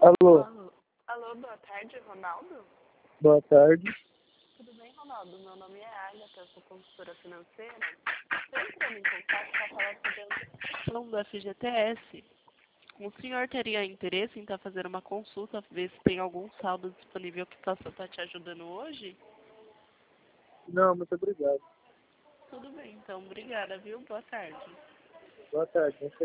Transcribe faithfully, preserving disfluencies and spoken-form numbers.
Alô, Alô, alô, boa tarde, Ronaldo? boa tarde. Tudo bem, Ronaldo? Meu nome é Agatha, eu sou consultora financeira. Estou entrando em contato para falar sobre a antecipação do F G T S. O senhor teria interesse em estar fazendo uma consulta, ver se tem algum saldo disponível que possa estar te ajudando hoje? Não, muito obrigado. Tudo bem, então, obrigada, viu? Boa tarde. Boa tarde.